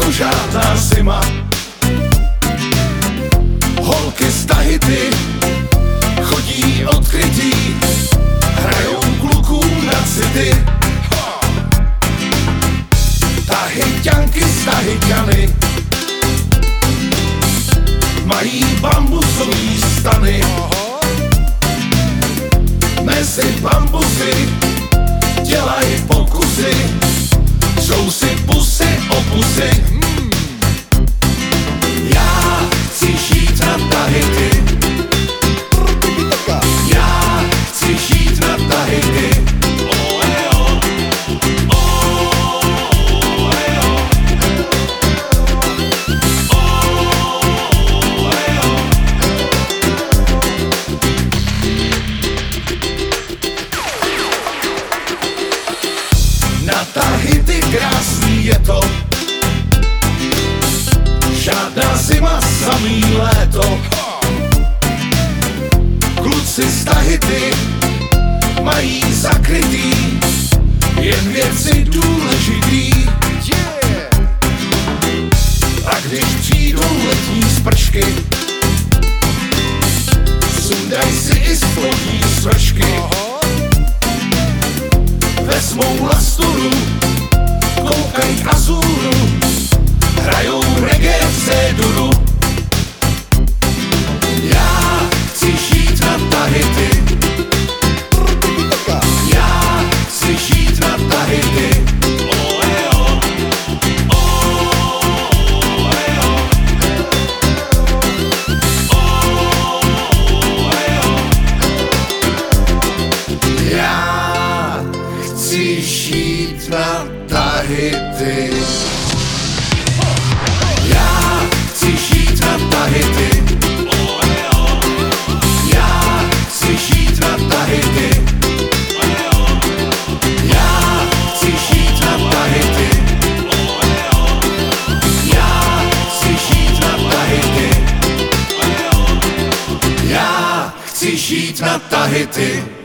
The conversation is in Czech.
to žádná zima. Holky z Tahiti chodí odkrytý, hrajou klukům na city. Tahiťanky z Tahitiany mají bambusový stany. Mezi bambusy dělají pokusy, třou si pusy o pusy. Já chci žít na Tahiti, já chci žít na Tahiti. Na Tahiti krásný je to, žádná zima, samý léto. Kluci z Tahiti mají zakrytý jen věci důležitý. A když přijdou letní spršky, sundaj si i spodní svršky. Vezmou lasturu, koukaj k azuru, hrajou reggae v C-duru. Já chci žít na Tahiti, já chci žít na Tahiti. Chci žít na Tahiti. Já chci žít na Tahiti. Já chci žít na Tahiti. Já chci žít na Tahiti. Já chci žít na Tahiti. Já chci žít na Tahiti.